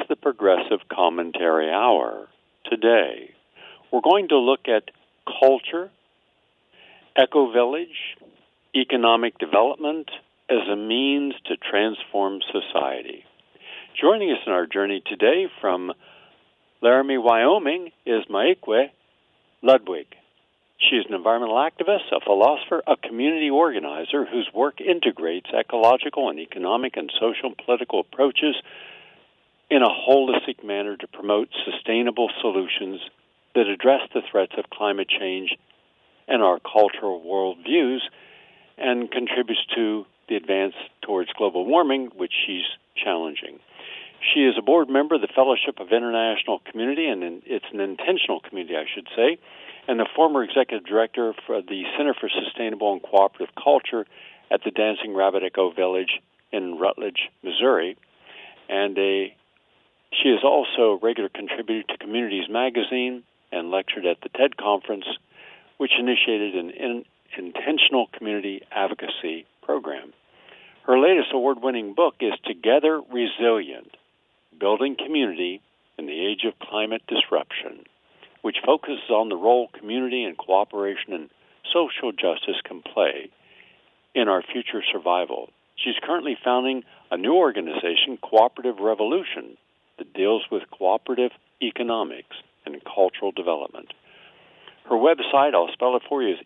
the Progressive Commentary Hour. Today, we're going to look at culture, eco-village, economic development as a means to transform society. Joining us in our journey today from Laramie, Wyoming, is Maikwe Ludwig. She's an environmental activist, a philosopher, a community organizer whose work integrates ecological and economic and social and political approaches in a holistic manner to promote sustainable solutions that address the threats of climate change and our cultural worldviews, and contributes to the advance towards global warming, which she's challenging. She is a board member of the Fellowship of International Community, and it's an intentional community, I should say, and the former executive director for the Center for Sustainable and Cooperative Culture at the Dancing Rabbit Eco Village in Rutledge, Missouri. And she is also a regular contributor to Communities Magazine and lectured at the TED Conference, which initiated an intentional community advocacy program. Her latest award-winning book is Together Resilient, Building Community in the Age of Climate Disruption, which focuses on the role community and cooperation and social justice can play in our future survival. She's currently founding a new organization, Cooperative Revolution, that deals with cooperative economics and cultural development. Her website, I'll spell it for you, is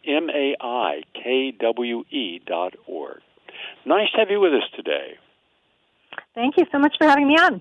maikwe.org. Nice to have you with us today. Thank you so much for having me on.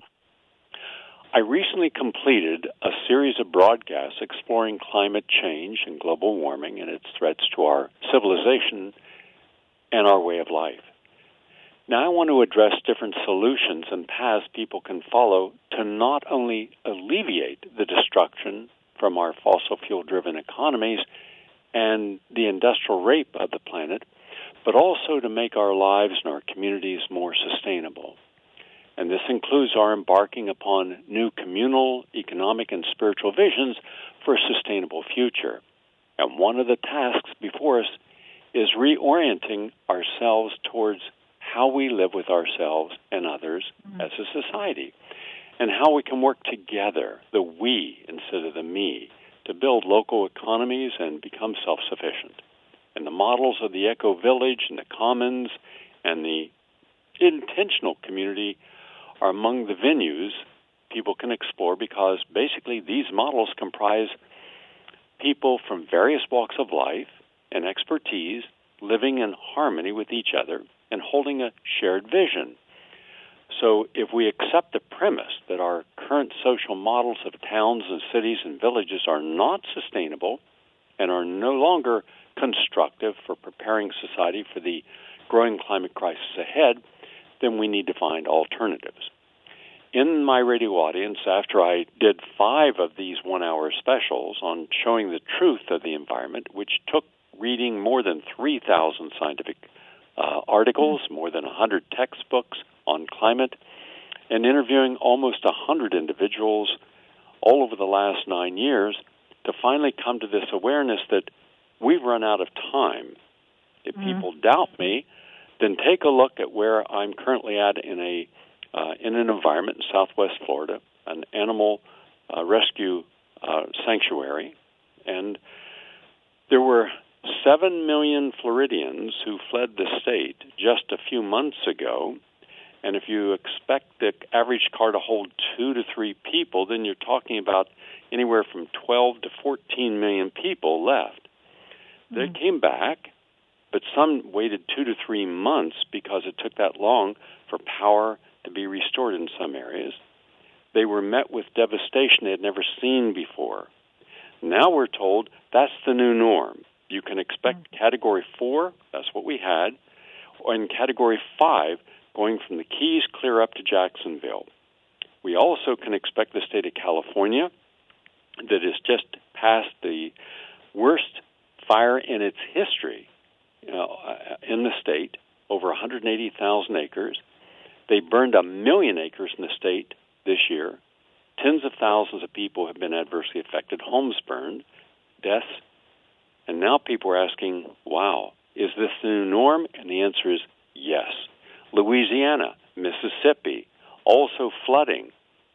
I recently completed a series of broadcasts exploring climate change and global warming and its threats to our civilization and our way of life. Now I want to address different solutions and paths people can follow to not only alleviate the destruction from our fossil fuel-driven economies and the industrial rape of the planet, but also to make our lives and our communities more sustainable. And this includes our embarking upon new communal, economic, and spiritual visions for a sustainable future. And one of the tasks before us is reorienting ourselves towards how we live with ourselves and others as a society, and how we can work together, the we instead of the me, to build local economies and become self-sufficient. And the models of the eco-village and the commons and the intentional community are among the venues people can explore, because basically these models comprise people from various walks of life and expertise living in harmony with each other and holding a shared vision. So if we accept the premise that our current social models of towns and cities and villages are not sustainable and are no longer constructive for preparing society for the growing climate crisis ahead, then we need to find alternatives. In my radio audience, after I did 5 of these one-hour specials on showing the truth of the environment, which took reading more than 3,000 scientific articles, more than 100 textbooks on climate, and interviewing almost 100 individuals all over the last 9 years, to finally come to this awareness that we've run out of time. If people doubt me, then take a look at where I'm currently at in an environment in Southwest Florida, an animal rescue sanctuary, and there were 7 million Floridians who fled the state just a few months ago. And if you expect the average car to hold 2 to 3 people, then you're talking about anywhere from 12 to 14 million people left. They came back, but some waited 2 to 3 months because it took that long for power to be restored in some areas. They were met with devastation they had never seen before. Now we're told that's the new norm. You can expect Category 4, that's what we had, or in Category 5, going from the Keys clear up to Jacksonville. We also can expect the state of California, that has just passed the worst fire in its history in the state, over 180,000 acres. They burned 1 million acres in the state this year. Tens of thousands of people have been adversely affected, homes burned, deaths. And now people are asking, wow, is this the new norm? And the answer is yes. Louisiana, Mississippi, also flooding.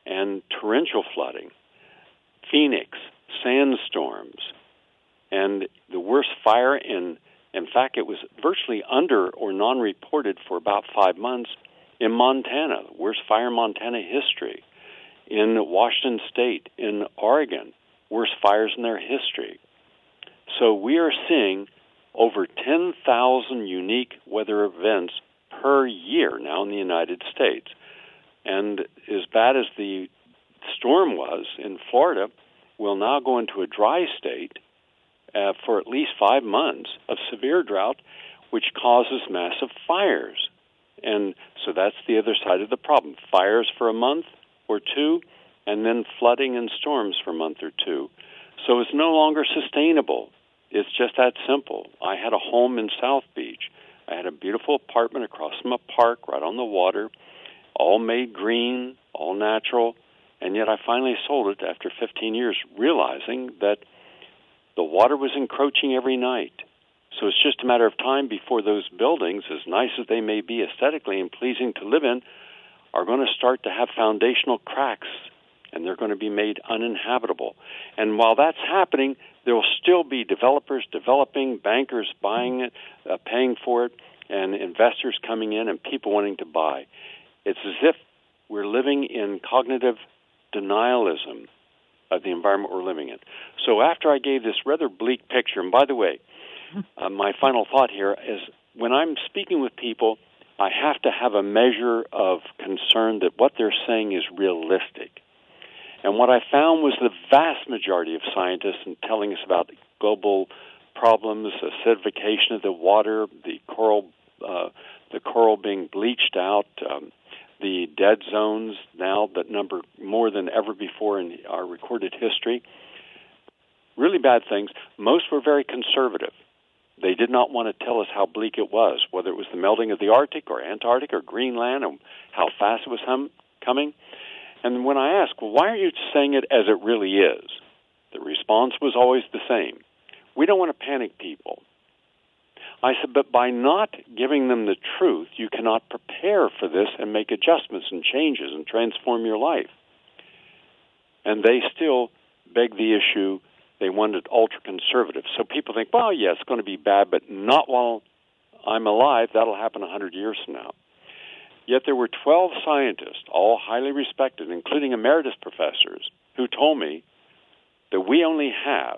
and torrential flooding, Phoenix, sandstorms, and the worst fire in fact, it was virtually under or non-reported for about 5 months in Montana, the worst fire in Montana history. In Washington State, in Oregon, worst fires in their history. So we are seeing over 10,000 unique weather events per year now in the United States. And as bad as the storm was in Florida, we'll now go into a dry state for at least 5 months of severe drought, which causes massive fires. And so that's the other side of the problem. Fires for a month or two, and then flooding and storms for a month or two. So it's no longer sustainable. It's just that simple. I had a home in South Beach. I had a beautiful apartment across from a park right on the water, all made green, all natural, and yet I finally sold it after 15 years, realizing that the water was encroaching every night. So it's just a matter of time before those buildings, as nice as they may be aesthetically and pleasing to live in, are going to start to have foundational cracks, and they're going to be made uninhabitable. And while that's happening, there will still be developers developing, bankers buying it, paying for it, and investors coming in and people wanting to buy. It's as if we're living in cognitive denialism of the environment we're living in. So after I gave this rather bleak picture, and by the way, my final thought here is when I'm speaking with people, I have to have a measure of concern that what they're saying is realistic. And what I found was the vast majority of scientists in telling us about global problems, acidification of the water, the coral being bleached out, the dead zones now that number more than ever before in our recorded history. Really bad things. Most were very conservative. They did not want to tell us how bleak it was, whether it was the melting of the Arctic or Antarctic or Greenland and how fast it was coming. And when I asked, well, why aren't you saying it as it really is? The response was always the same. We don't want to panic people. I said, but by not giving them the truth, you cannot prepare for this and make adjustments and changes and transform your life. And they still beg the issue. They wanted ultra-conservative. So people think, well, yeah, it's going to be bad, but not while I'm alive. That'll happen 100 years from now. Yet there were 12 scientists, all highly respected, including emeritus professors, who told me that we only have,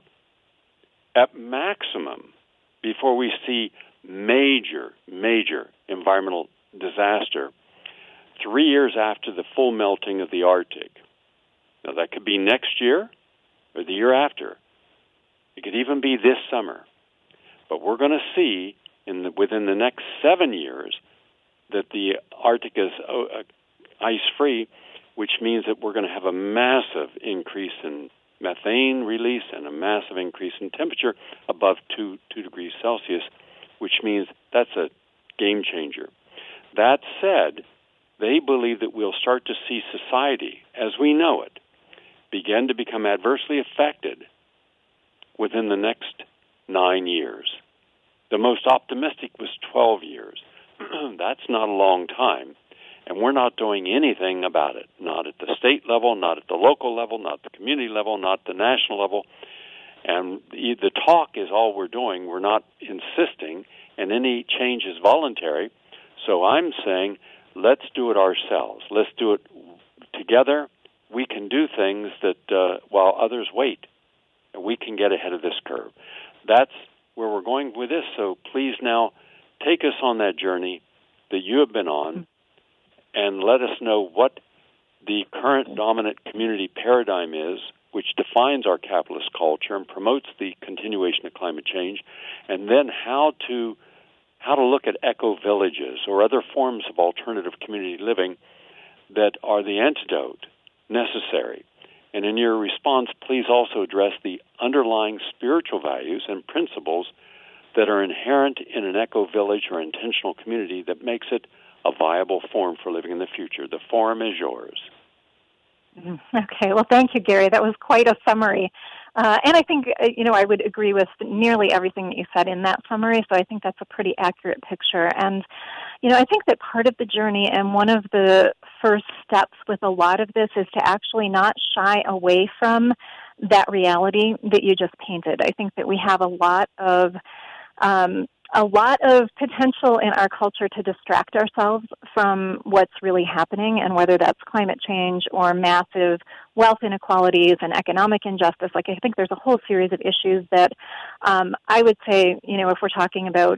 at maximum, before we see major environmental disaster, 3 years after the full melting of the Arctic. Now, that could be next year or the year after. It could even be this summer. But we're going to see within the next 7 years that the Arctic is ice-free, which means that we're going to have a massive increase in methane release and a massive increase in temperature above 2 degrees Celsius, which means that's a game changer. That said, they believe that we'll start to see society, as we know it, begin to become adversely affected within the next 9 years. The most optimistic was 12 years. That's not a long time, and we're not doing anything about it, not at the state level, not at the local level, not at the community level, not at the national level. And the talk is all we're doing. We're not insisting, and any change is voluntary. So I'm saying, let's do it ourselves. Let's do it together. We can do things that while others wait, and we can get ahead of this curve. That's where we're going with this. So please now take us on that journey that you have been on and let us know what the current dominant community paradigm is, which defines our capitalist culture and promotes the continuation of climate change, and then how to look at eco-villages or other forms of alternative community living that are the antidote necessary. And in your response, please also address the underlying spiritual values and principles that are inherent in an eco-village or intentional community that makes it a viable form for living in the future. The forum is yours. Okay. Well, thank you, Gary. That was quite a summary. And I think, I would agree with nearly everything that you said in that summary, so I think that's a pretty accurate picture. And, I think that part of the journey and one of the first steps with a lot of this is to actually not shy away from that reality that you just painted. I think that we have a lot of potential in our culture to distract ourselves from what's really happening, and whether that's climate change or massive wealth inequalities and economic injustice. Like, I think there's a whole series of issues that I would say, if we're talking about,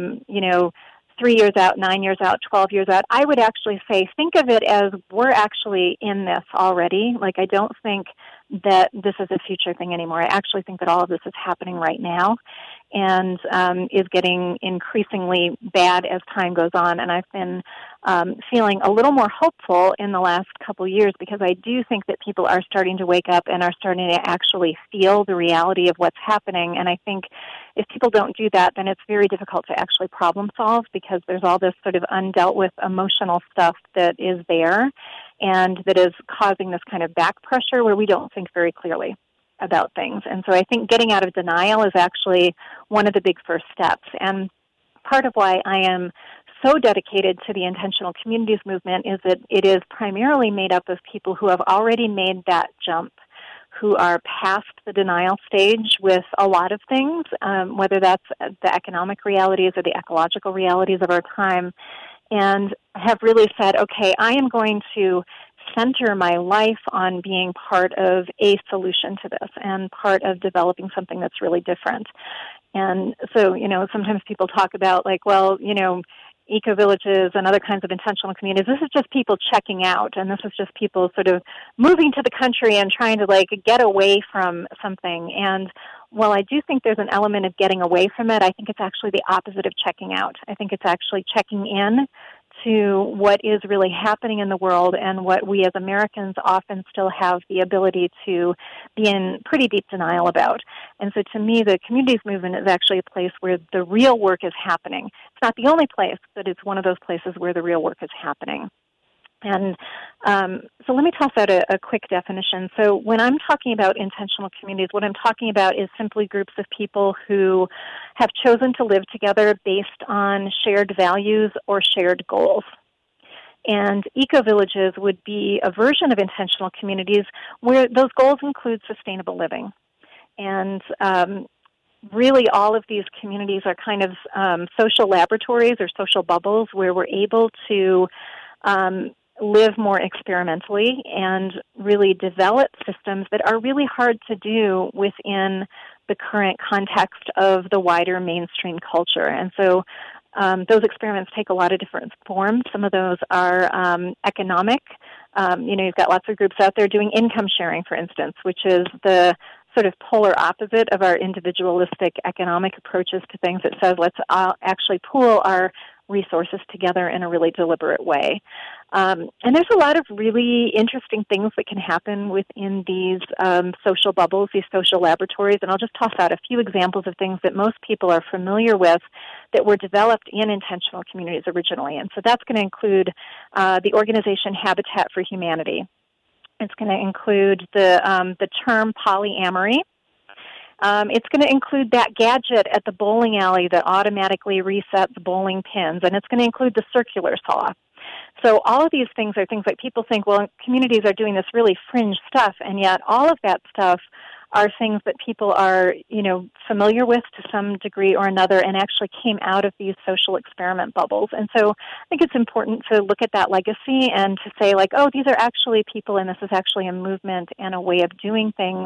3 years out, 9 years out, 12 years out, I would actually say think of it as we're actually in this already. Like, I don't think that this is a future thing anymore. I actually think that all of this is happening right now and is getting increasingly bad as time goes on. And I've been feeling a little more hopeful in the last couple years, because I do think that people are starting to wake up and are starting to actually feel the reality of what's happening. And I think if people don't do that, then it's very difficult to actually problem solve, because there's all this sort of undealt with emotional stuff that is there and that is causing this kind of back pressure where we don't think very clearly about things. And so I think getting out of denial is actually one of the big first steps. And part of why I am so dedicated to the intentional communities movement is that it is primarily made up of people who have already made that jump, who are past the denial stage with a lot of things, whether that's the economic realities or the ecological realities of our time, and have really said, okay, I am going to center my life on being part of a solution to this and part of developing something that's really different. And so, sometimes people talk about eco-villages and other kinds of intentional communities. This is just people checking out, and this is just people sort of moving to the country and trying to get away from something. And while I do think there's an element of getting away from it, I think it's actually the opposite of checking out. I think it's actually checking in to what is really happening in the world and what we as Americans often still have the ability to be in pretty deep denial about. And so to me, the communities movement is actually a place where the real work is happening. It's not the only place, but it's one of those places where the real work is happening. And so let me toss out a quick definition. So when I'm talking about intentional communities, what I'm talking about is simply groups of people who have chosen to live together based on shared values or shared goals. And eco-villages would be a version of intentional communities where those goals include sustainable living. And really all of these communities are kind of social laboratories or social bubbles where we're able to live more experimentally and really develop systems that are really hard to do within the current context of the wider mainstream culture. And so those experiments take a lot of different forms. Some of those are economic. You've got lots of groups out there doing income sharing, for instance, which is the sort of polar opposite of our individualistic economic approaches to things. It says let's actually pool our resources together in a really deliberate way. And there's a lot of really interesting things that can happen within these social bubbles, these social laboratories, and I'll just toss out a few examples of things that most people are familiar with that were developed in intentional communities originally. And so that's going to include the organization Habitat for Humanity. It's going to include the term polyamory. It's going to include that gadget at the bowling alley that automatically resets bowling pins, and it's going to include the circular saw. So all of these things are things like people think, well, communities are doing this really fringe stuff, and yet all of that stuff are things that people are, familiar with to some degree or another and actually came out of these social experiment bubbles. And so I think it's important to look at that legacy and to say, these are actually people and this is actually a movement and a way of doing things,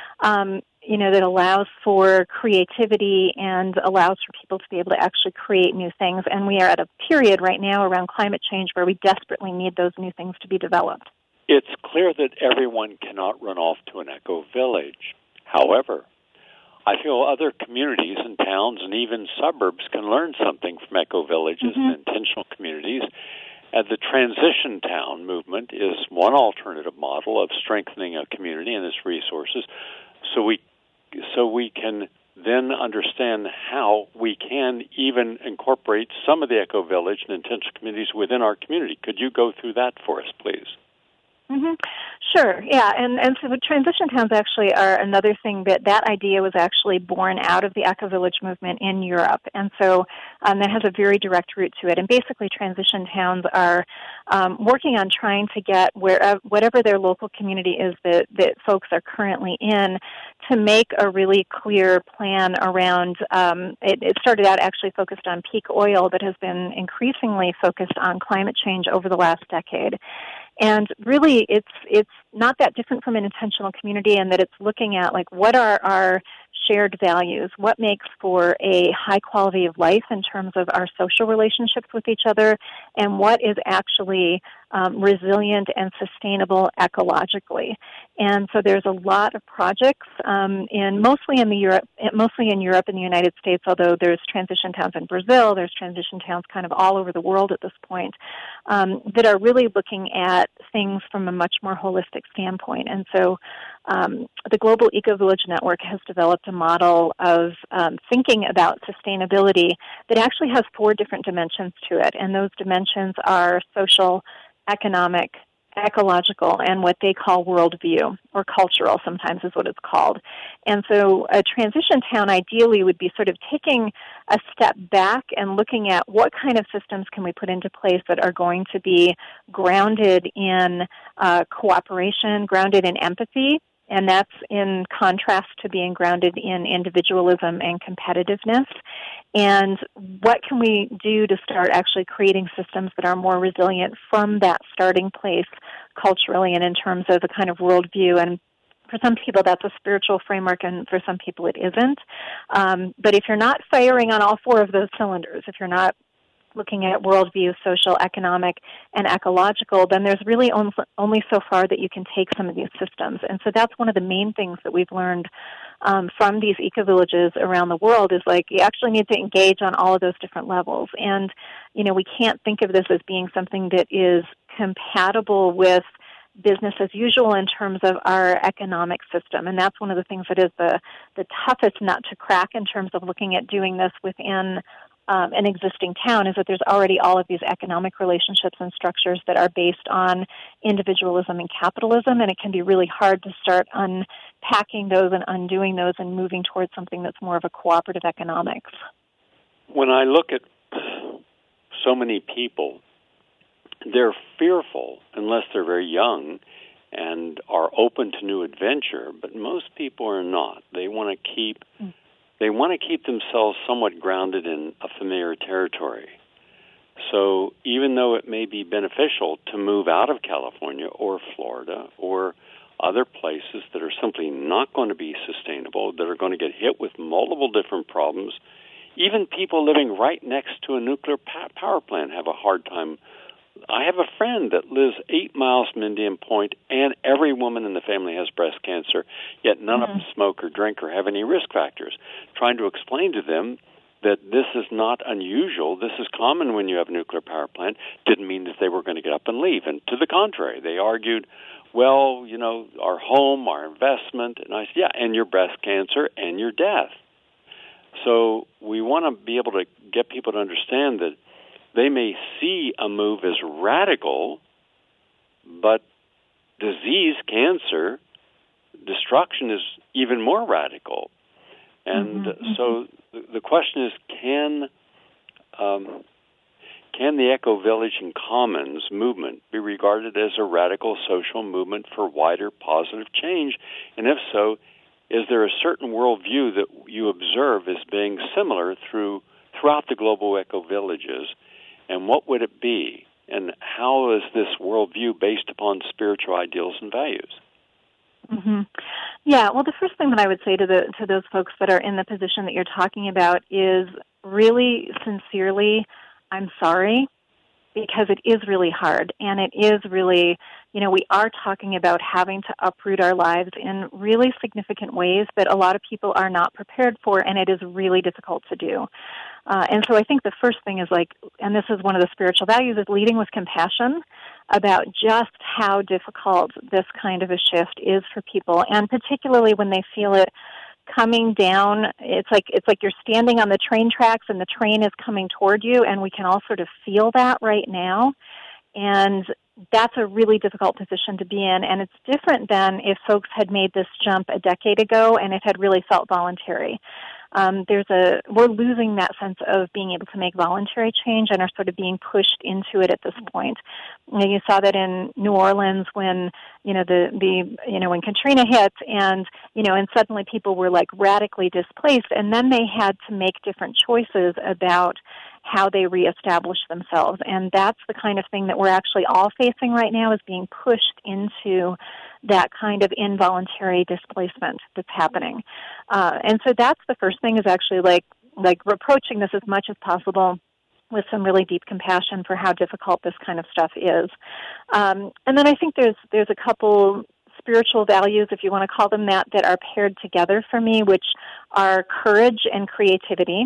that allows for creativity and allows for people to be able to actually create new things. And we are at a period right now around climate change where we desperately need those new things to be developed. It's clear that everyone cannot run off to an eco-village. However, I feel other communities and towns and even suburbs can learn something from eco-villages and intentional communities. And the transition town movement is one alternative model of strengthening a community and its resources, so we can then understand how we can even incorporate some of the eco-village and intentional communities within our community. Could you go through that for us, please? Sure, yeah, and so the transition towns actually are another thing that idea was actually born out of the eco-village movement in Europe, and so that has a very direct root to it. And basically, transition towns are working on trying to get whatever their local community is that folks are currently in, to make a really clear plan around. It started out actually focused on peak oil, but has been increasingly focused on climate change over the last decade. And really, it's not that different from an intentional community in that it's looking at, like, what are our shared values, what makes for a high quality of life in terms of our social relationships with each other, and what is actually resilient and sustainable ecologically. And so there's a lot of projects mostly in Europe and the United States, although there's transition towns in Brazil, there's transition towns kind of all over the world at this point, that are really looking at things from a much more holistic standpoint. And so the Global Eco-Village Network has developed a model of thinking about sustainability that actually has 4 different dimensions to it, and those dimensions are social, economic, ecological, and what they call worldview, or cultural sometimes is what it's called. And so a transition town ideally would be sort of taking a step back and looking at what kind of systems can we put into place that are going to be grounded in cooperation, grounded in empathy, and that's in contrast to being grounded in individualism and competitiveness. And what can we do to start actually creating systems that are more resilient from that starting place culturally and in terms of a kind of worldview? And for some people, that's a spiritual framework, and for some people, it isn't. But if you're not firing on all 4 of those cylinders, if you're not looking at worldview, social, economic, and ecological, then there's really only so far that you can take some of these systems. And so that's one of the main things that we've learned from these eco-villages around the world is, like, you actually need to engage on all of those different levels. And, we can't think of this as being something that is compatible with business as usual in terms of our economic system. And that's one of the things that is the toughest nut to crack in terms of looking at doing this within an existing town, is that there's already all of these economic relationships and structures that are based on individualism and capitalism, and it can be really hard to start unpacking those and undoing those and moving towards something that's more of a cooperative economics. When I look at so many people, they're fearful unless they're very young and are open to new adventure, but most people are not. They want to keep themselves somewhat grounded in a familiar territory. So even though it may be beneficial to move out of California or Florida or other places that are simply not going to be sustainable, that are going to get hit with multiple different problems, even people living right next to a nuclear power plant have a hard time. I have a friend that lives 8 miles from Indian Point, and every woman in the family has breast cancer, yet none of them smoke or drink or have any risk factors. Trying to explain to them that this is not unusual, this is common when you have a nuclear power plant, didn't mean that they were going to get up and leave. And to the contrary, they argued, well, our home, our investment, and I said, yeah, and your breast cancer and your death. So we want to be able to get people to understand that they may see a move as radical, but disease, cancer, destruction is even more radical. And so the question is, can the Eco-Village and Commons movement be regarded as a radical social movement for wider positive change? And if so, is there a certain worldview that you observe as being similar throughout the global eco-villages? And what would it be? And how is this worldview based upon spiritual ideals and values? Yeah, well, the first thing that I would say to those folks that are in the position that you're talking about is really sincerely, I'm sorry, because it is really hard, and it is really, we are talking about having to uproot our lives in really significant ways that a lot of people are not prepared for, and it is really difficult to do. And so I think the first thing is, and this is one of the spiritual values, is leading with compassion about just how difficult this kind of a shift is for people, and particularly when they feel it coming down. It's like you're standing on the train tracks and the train is coming toward you, and we can all sort of feel that right now. And that's a really difficult position to be in, and it's different than if folks had made this jump a decade ago and it had really felt voluntary. We're losing that sense of being able to make voluntary change and are sort of being pushed into it at this point. You saw that in New Orleans when, when Katrina hit and suddenly people were like radically displaced, and then they had to make different choices about how they reestablish themselves. And that's the kind of thing that we're actually all facing right now, is being pushed into that kind of involuntary displacement that's happening. And so that's the first thing, is actually like approaching this as much as possible with some really deep compassion for how difficult this kind of stuff is. And then I think there's a couple spiritual values, if you want to call them that are paired together for me, which are courage and creativity.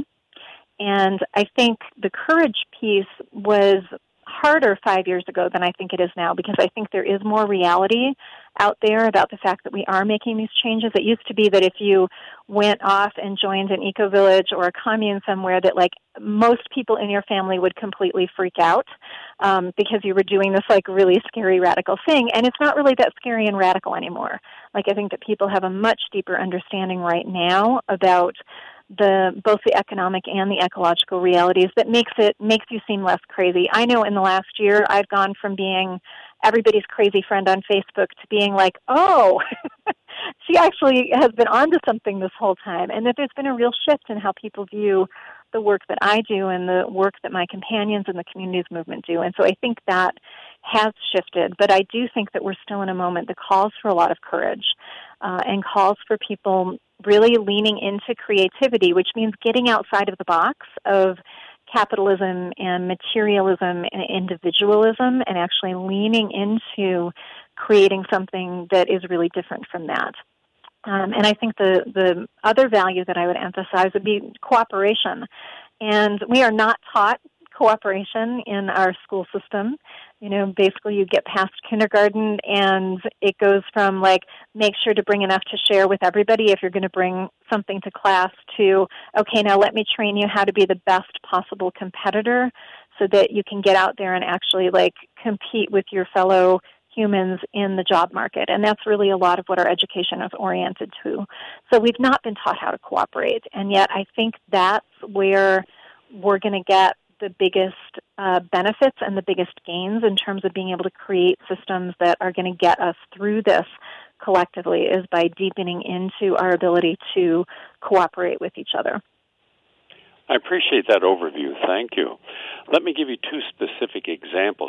And I think the courage piece was harder 5 years ago than I think it is now, because I think there is more reality out there about the fact that we are making these changes. It used to be that if you went off and joined an eco-village or a commune somewhere, that like most people in your family would completely freak out because you were doing this like really scary, radical thing. And it's not really that scary and radical anymore. Like, I think that people have a much deeper understanding right now about both the economic and the ecological realities that makes you seem less crazy. I know in the last year I've gone from being everybody's crazy friend on Facebook to being like, oh, she actually has been onto something this whole time, and that there's been a real shift in how people view the work that I do and the work that my companions in the communities movement do. And so I think that has shifted, but I do think that we're still in a moment that calls for a lot of courage and calls for people really leaning into creativity, which means getting outside of the box of capitalism and materialism and individualism, and actually leaning into creating something that is really different from that. And I think the other value that I would emphasize would be cooperation. And we are not taught cooperation in our school system. Basically you get past kindergarten and it goes from like, make sure to bring enough to share with everybody if you're going to bring something to class, to, okay, now let me train you how to be the best possible competitor so that you can get out there and actually like compete with your fellow humans in the job market. And that's really a lot of what our education is oriented to. So we've not been taught how to cooperate. And yet I think that's where we're going to get the biggest benefits and the biggest gains in terms of being able to create systems that are going to get us through this collectively, is by deepening into our ability to cooperate with each other. I appreciate that overview. Thank you. Let me give you two specific examples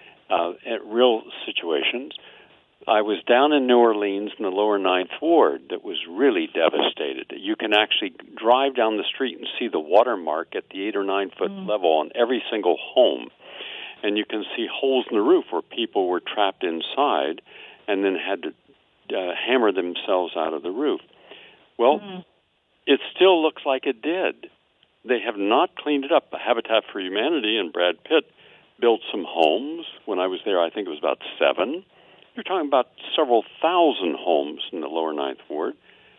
at real situations. I was down in New Orleans in the lower Ninth Ward that was really devastated. You can actually drive down the street and see the watermark at the 8 or 9 foot level on every single home. And you can see holes in the roof where people were trapped inside and then had to hammer themselves out of the roof. Well, it still looks like it did. They have not cleaned it up. Habitat for Humanity and Brad Pitt built some homes. When I was there, I think it was about 7. You're talking about several thousand homes in the lower Ninth Ward.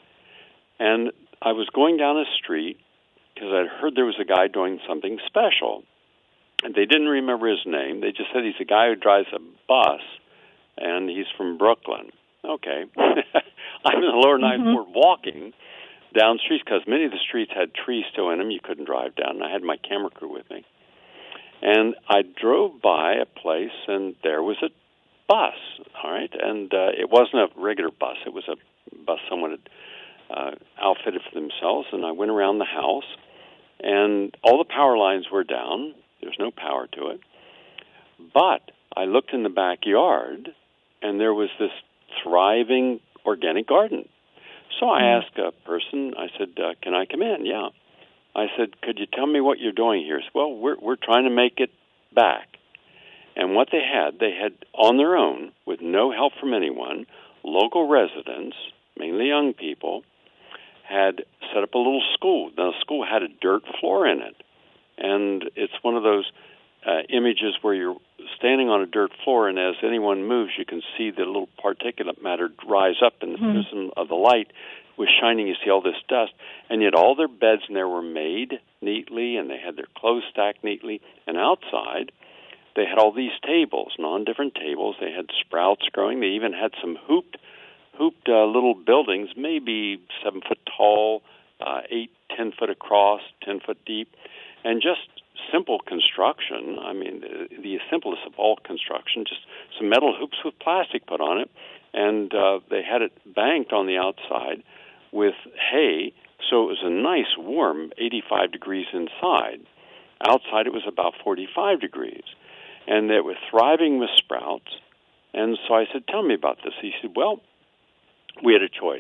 And I was going down a street because I'd heard there was a guy doing something special. And they didn't remember his name. They just said he's a guy who drives a bus, and he's from Brooklyn. Okay. I'm in the lower Ninth Ward walking down streets because many of the streets had trees still in them. You couldn't drive down. And I had my camera crew with me. And I drove by a place, and there was a bus, all right? And it wasn't a regular bus. It was a bus someone had outfitted for themselves. And I went around the house, and all the power lines were down. There's no power to it. But I looked in the backyard, and there was this thriving organic garden. So I asked a person, I said, can I come in? Yeah. I said, could you tell me what you're doing here? He said, well, we're trying to make it back. And what they had on their own, with no help from anyone, local residents, mainly young people, had set up a little school. Now, the school had a dirt floor in it. And it's one of those images where you're standing on a dirt floor, and as anyone moves, you can see the little particulate matter rise up, and the prism of the light was shining. You see all this dust, and yet all their beds in there were made neatly, and they had their clothes stacked neatly. And outside they had all these tables, and on different tables they had sprouts growing. They even had some hooped little buildings, maybe 7 foot tall, 10 foot across, 10 foot deep, and just simple construction. I mean, the simplest of all construction, just some metal hoops with plastic put on it, and they had it banked on the outside with hay, so it was a nice warm 85 degrees inside. Outside it was about 45 degrees, and they were thriving with sprouts. And so I said, tell me about this. He said, well, we had a choice.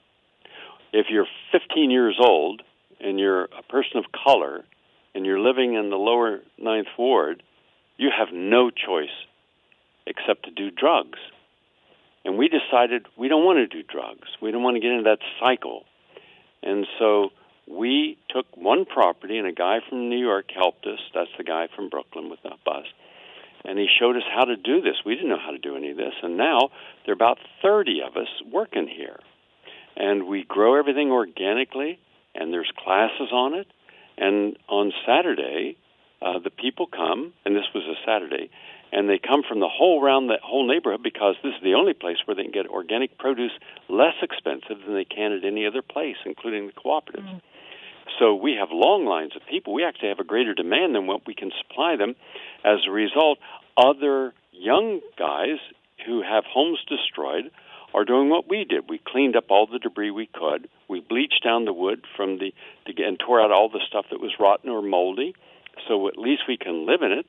If you're 15 years old and you're a person of color and you're living in the lower Ninth Ward, you have no choice except to do drugs. And we decided we don't want to do drugs. We don't want to get into that cycle. And so we took one property, and a guy from New York helped us. That's the guy from Brooklyn with the bus. And he showed us how to do this. We didn't know how to do any of this. And now there are about 30 of us working here. And we grow everything organically, and there's classes on it. And on Saturday, the people come, and this was a Saturday, and they come from the whole neighborhood, because this is the only place where they can get organic produce less expensive than they can at any other place, including the cooperatives. Mm. So we have long lines of people. We actually have a greater demand than what we can supply them. As a result, other young guys who have homes destroyed are doing what we did. We cleaned up all the debris we could. We bleached down the wood and tore out all the stuff that was rotten or moldy, so at least we can live in it.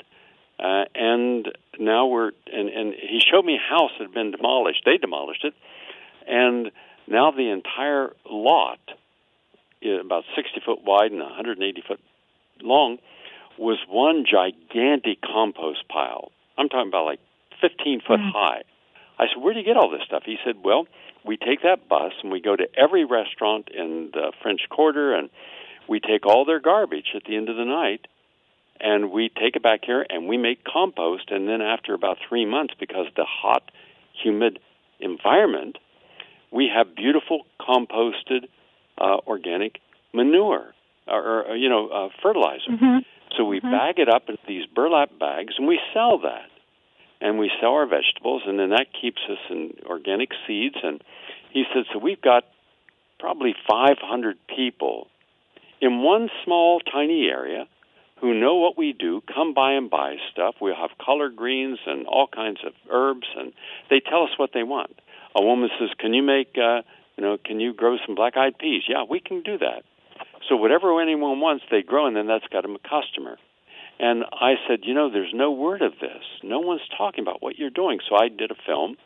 And now and he showed me a house that had been demolished. They demolished it, and now the entire lot, about 60 foot wide and 180 foot long, was one gigantic compost pile. I'm talking about like 15 foot high. I said, where do you get all this stuff? He said, well, we take that bus and we go to every restaurant in the French Quarter, and we take all their garbage at the end of the night, and we take it back here and we make compost. And then after about 3 months, because of the hot, humid environment, we have beautiful composted organic manure or fertilizer. Mm-hmm. So we bag it up in these burlap bags and we sell that. And we sell our vegetables, and then that keeps us in organic seeds. And he said, so we've got probably 500 people in one small, tiny area who know what we do, come by and buy stuff. We'll have collard greens and all kinds of herbs, and they tell us what they want. A woman says, can you grow some black-eyed peas? Yeah, we can do that. So whatever anyone wants, they grow, and then that's got them a customer. And I said, there's no word of this. No one's talking about what you're doing. So I did a film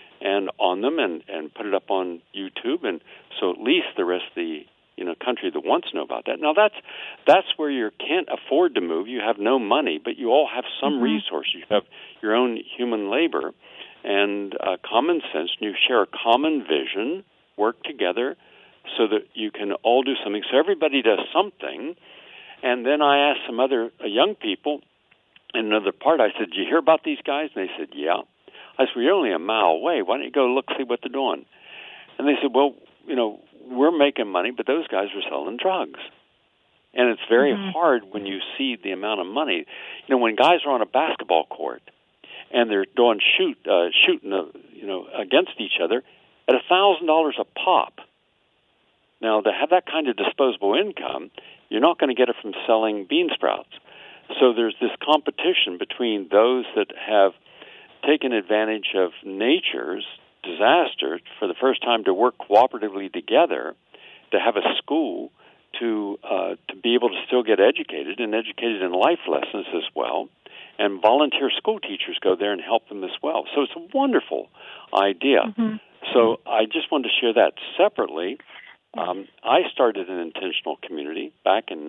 on them and put it up on YouTube. And so at least the rest of the country that wants to know about that. Now, that's where you can't afford to move. You have no money, but you all have some resource. You have your own human labor and common sense, and you share a common vision, work together so that you can all do something. So everybody does something. And then I asked some other young people in another part, I said, did you hear about these guys? And they said, yeah. I said, well, you're only a mile away. Why don't you go look, see what they're doing? And they said, well, we're making money, but those guys are selling drugs. And it's very hard when you see the amount of money. When guys are on a basketball court and they're doing shooting against each other at $1,000 a pop. Now, to have that kind of disposable income, you're not going to get it from selling bean sprouts. So there's this competition between those that have taken advantage of nature's disaster for the first time to work cooperatively together, to have a school to be able to still get educated and educated in life lessons as well. And volunteer school teachers go there and help them as well. So it's a wonderful idea. Mm-hmm. So I just wanted to share that separately. I started an intentional community back in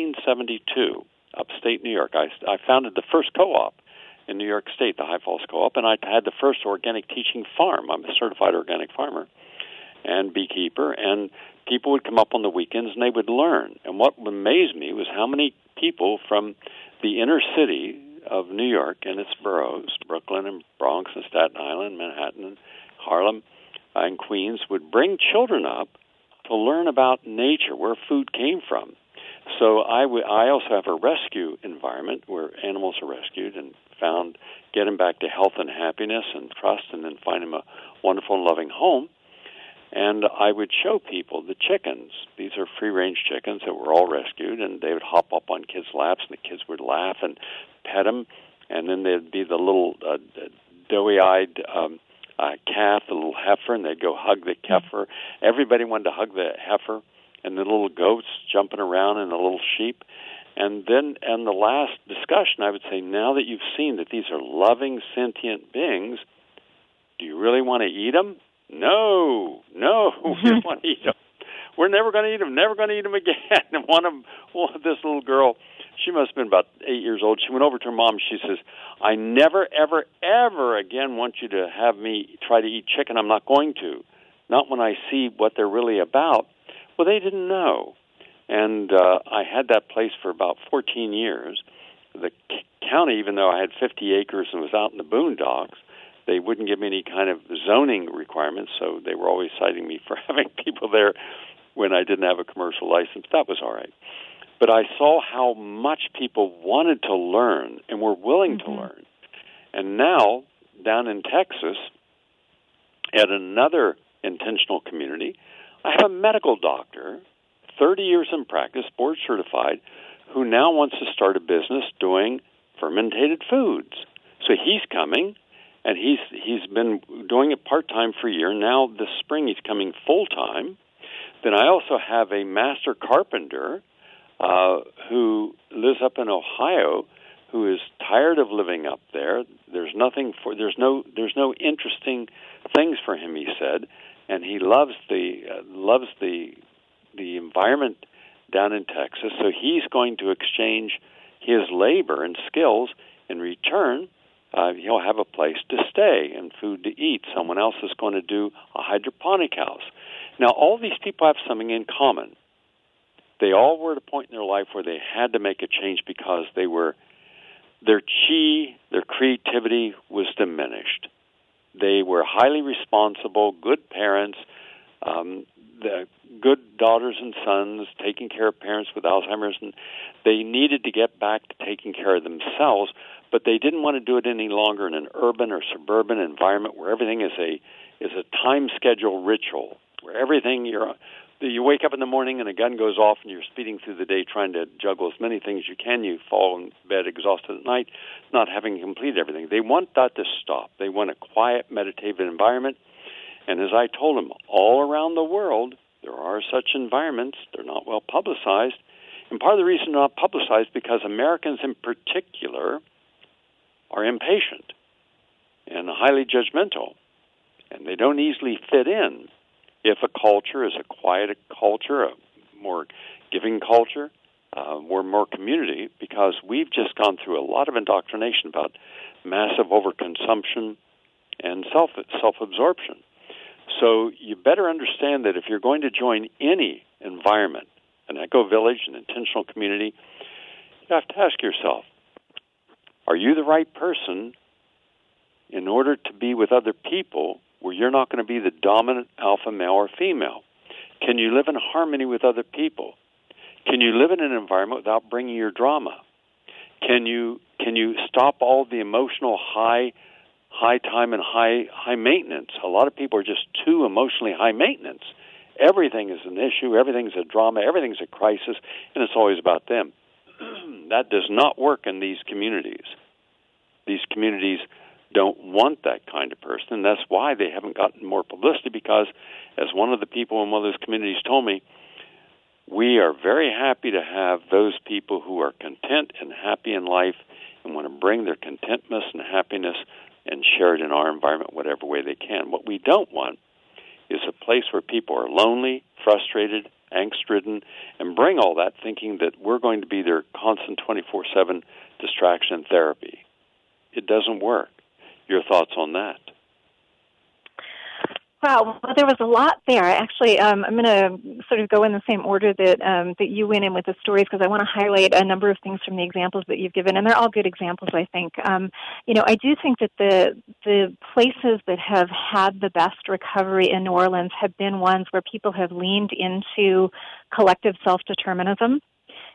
1972, upstate New York. I founded the first co-op in New York State, the High Falls Co-op, and I had the first organic teaching farm. I'm a certified organic farmer and beekeeper, and people would come up on the weekends and they would learn. And what amazed me was how many people from the inner city of New York and its boroughs, Brooklyn and Bronx and Staten Island, Manhattan and Harlem and Queens, would bring children up to learn about nature, where food came from. So So I also have a rescue environment where animals are rescued and get them back to health and happiness and trust, and then find them a wonderful and loving home. And I would show people the chickens. These are free-range chickens that were all rescued, and they would hop up on kids' laps, and the kids would laugh and pet them. And then there'd be the little doughy-eyed calf, the little heifer, and they'd go hug the heifer. Everybody wanted to hug the heifer, and the little goats jumping around, and the little sheep. And then in the last discussion, I would say, now that you've seen that these are loving, sentient beings, do you really want to eat them? No, we don't want to eat them. We're never going to eat them, never going to eat them again. And this little girl, she must have been about 8 years old, she went over to her mom, she says, I never, ever, ever again want you to have me try to eat chicken. I'm not going to. Not when I see what they're really about. Well, they didn't know. And I had that place for about 14 years. The county, even though I had 50 acres and was out in the boondocks, they wouldn't give me any kind of zoning requirements, so they were always citing me for having people there when I didn't have a commercial license. That was all right. But I saw how much people wanted to learn and were willing to learn. And now, down in Texas, at another intentional community, I have a medical doctor, 30 years in practice, board certified, who now wants to start a business doing fermented foods. So he's coming, and he's been doing it part-time for a year. Now this spring he's coming full-time. Then I also have a master carpenter who lives up in Ohio, who is tired of living up there. There's no interesting things for him, he said, and he loves the environment down in Texas. So he's going to exchange his labor and skills. In return, he'll have a place to stay and food to eat. Someone else is going to do a hydroponic house. Now, all these people have something in common. They all were at a point in their life where they had to make a change because their chi, their creativity was diminished. They were highly responsible, good parents, the good daughters and sons, taking care of parents with Alzheimer's, and they needed to get back to taking care of themselves, but they didn't want to do it any longer in an urban or suburban environment where everything is a time schedule ritual, where everything you wake up in the morning and a gun goes off and you're speeding through the day trying to juggle as many things as you can. You fall in bed exhausted at night, not having completed everything. They want that to stop. They want a quiet, meditative environment. And as I told them, all around the world, there are such environments. They're not well publicized. And part of the reason they're not publicized is because Americans in particular are impatient and highly judgmental, and they don't easily fit in. If a culture is a quiet culture, a more giving culture, we're more community, because we've just gone through a lot of indoctrination about massive overconsumption and self-absorption. So you better understand that if you're going to join any environment, an eco-village, an intentional community, you have to ask yourself, are you the right person in order to be with other people where you're not going to be the dominant alpha male or female? Can you live in harmony with other people? Can you live in an environment without bringing your drama? Can you stop all the emotional high time and high maintenance? A lot of people are just too emotionally high maintenance. Everything is an issue, everything's a drama, everything's a crisis, and it's always about them. That does not work in these communities. These communities don't want that kind of person, and that's why they haven't gotten more publicity, because, as one of the people in one of those communities told me, we are very happy to have those people who are content and happy in life and want to bring their contentness and happiness and share it in our environment whatever way they can. What we don't want is a place where people are lonely, frustrated, angst-ridden, and bring all that thinking that we're going to be their constant 24/7 distraction and therapy. It doesn't work. Your thoughts on that? Wow, well, there was a lot there. Actually, I'm going to sort of go in the same order that you went in with the stories, because I want to highlight a number of things from the examples that you've given, and they're all good examples, I think. I do think that the places that have had the best recovery in New Orleans have been ones where people have leaned into collective self-determinism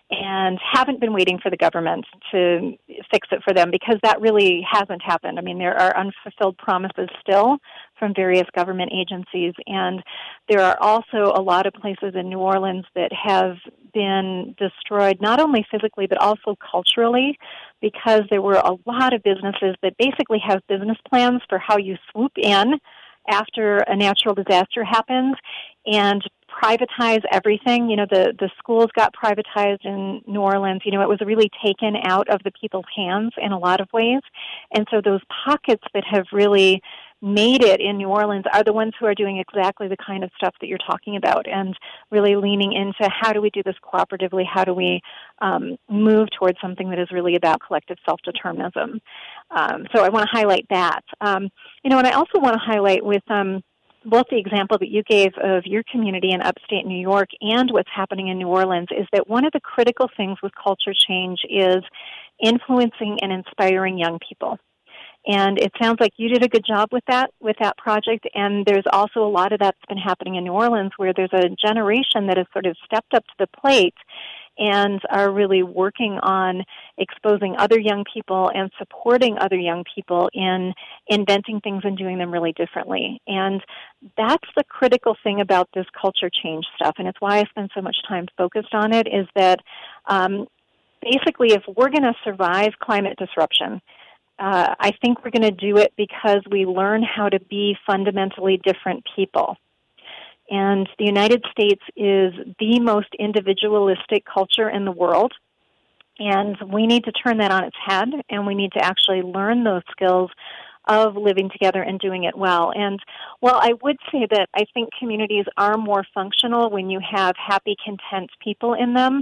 and haven't been waiting for the government to fix it for them, because that really hasn't happened. I mean, there are unfulfilled promises still from various government agencies, and there are also a lot of places in New Orleans that have been destroyed, not only physically but also culturally, because there were a lot of businesses that basically have business plans for how you swoop in after a natural disaster happens and privatize everything. You know, the schools got privatized in New Orleans. You know, it was really taken out of the people's hands in a lot of ways. And so those pockets that have really made it in New Orleans are the ones who are doing exactly the kind of stuff that you're talking about, and really leaning into how do we do this cooperatively, how do we move towards something that is really about collective self-determinism. So I want to highlight that. You know, and I also want to highlight with both the example that you gave of your community in upstate New York and what's happening in New Orleans is that one of the critical things with culture change is influencing and inspiring young people. And it sounds like you did a good job with that project, and there's also a lot of that's been happening in New Orleans, where there's a generation that has sort of stepped up to the plate and are really working on exposing other young people and supporting other young people in inventing things and doing them really differently. And that's the critical thing about this culture change stuff, and it's why I spend so much time focused on it, is that basically if we're going to survive climate disruption, I think we're going to do it because we learn how to be fundamentally different people. And the United States is the most individualistic culture in the world, and we need to turn that on its head, and we need to actually learn those skills of living together and doing it well. And while I would say that I think communities are more functional when you have happy, content people in them,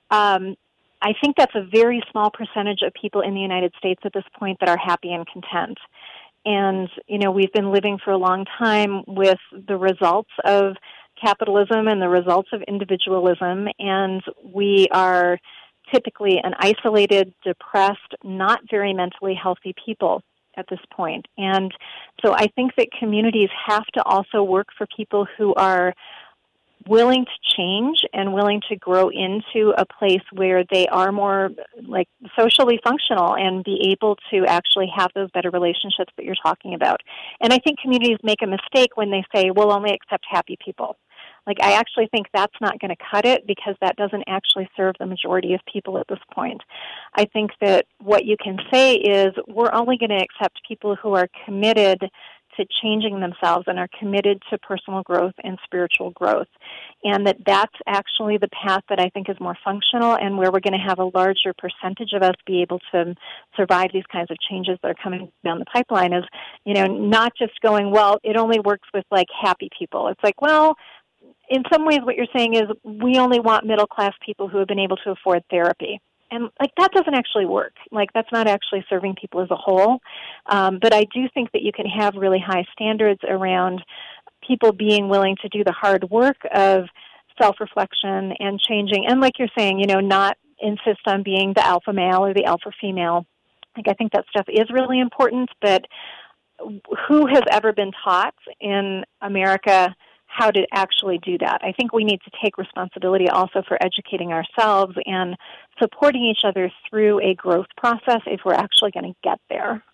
I think that's a very small percentage of people in the United States at this point that are happy and content. And, you know, we've been living for a long time with the results of capitalism and the results of individualism, and we are typically an isolated, depressed, not very mentally healthy people at this point. And so I think that communities have to also work for people who are willing to change and willing to grow into a place where they are more like socially functional and be able to actually have those better relationships that you're talking about. And I think communities make a mistake when they say, we'll only accept happy people. Like, I actually think that's not going to cut it, because that doesn't actually serve the majority of people at this point. I think that what you can say is we're only going to accept people who are committed to changing themselves and are committed to personal growth and spiritual growth, and that's actually the path that I think is more functional and where we're going to have a larger percentage of us be able to survive these kinds of changes that are coming down the pipeline. Is, you know, not just going, well, it only works with like happy people. It's like, well, in some ways what you're saying is we only want middle-class people who have been able to afford therapy. And, like, that doesn't actually work. Like, that's not actually serving people as a whole. But I do think that you can have really high standards around people being willing to do the hard work of self-reflection and changing. And like you're saying, you know, not insist on being the alpha male or the alpha female. Like, I think that stuff is really important. But who has ever been taught in America how to actually do that? I think we need to take responsibility also for educating ourselves and supporting each other through a growth process if we're actually going to get there.